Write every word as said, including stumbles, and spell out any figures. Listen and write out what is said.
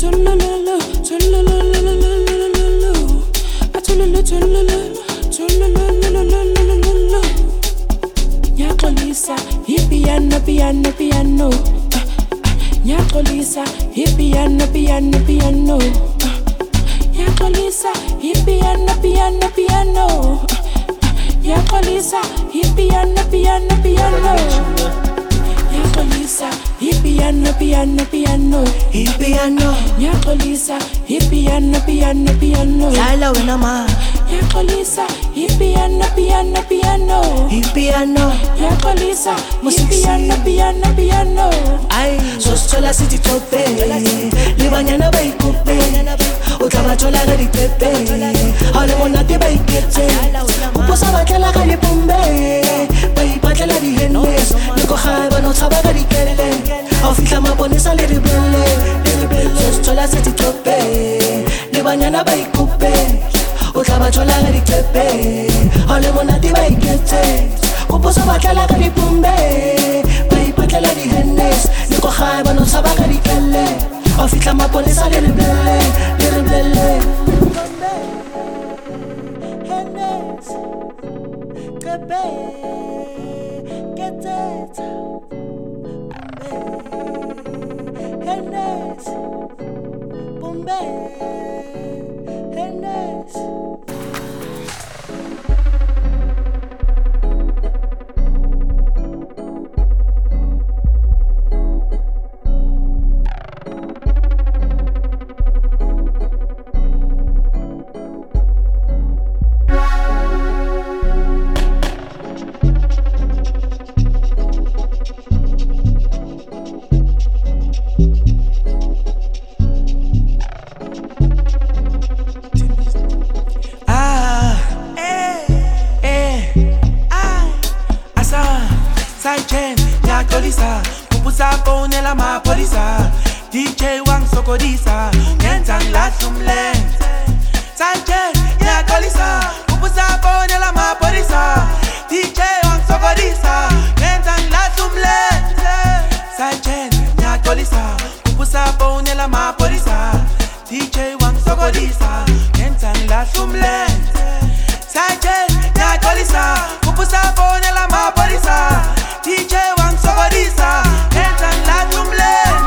tululu, tululu, atululu, tululu, tululu. Nyakolisa, piano, piano, piano. Nyakolisa, piano, piano, piano. Nyakolisa, piano, piano, piano. Nyakolisa, piano, piano, piano. Nyakolisa, piano, piano, piano. Piano. Nyakolisa, piano, piano, piano. Yala wena ma. Nyakolisa, piano, piano, piano. Piano. Nyakolisa, piano, piano, piano. Ay, sostola city tope. Libanyana bay coupe. Utaba tola gari pepe. Ole monate bay kete. Uposa batla gari pombe. Bay batla di hennes. Niko haiba no taba gari kele. Ofika maponesa le rebelle. Sostola city tope. Libanyana bay coupe. Utaba tola gari pepe. Ole monate bay kete. Uposa batla gari pombe. Bay batla di hennes. Niko haiba no taba gari kele. Ofika maponesa le rebelle. Le rebelle. Hennes. Pepe. Get it. Hennes. Bombay. Hennes. Sidechain, nyakolisa, kupusa pone la ma polisa. D J Wang sokodisa, ngenzang lahlum lens. Sidechain, nyakolisa, kupusa pone la ma polisa. D J Wang sokodisa, ngenzang lahlum lens. Sidechain, nyakolisa, kupusa pone la ma polisa. D J Wang sokodisa, ngenzang lahlum lens. Sidechain, nyakolisa, kupusa pone la ma polisa. D J Wang sokodisa, hands and light room lens.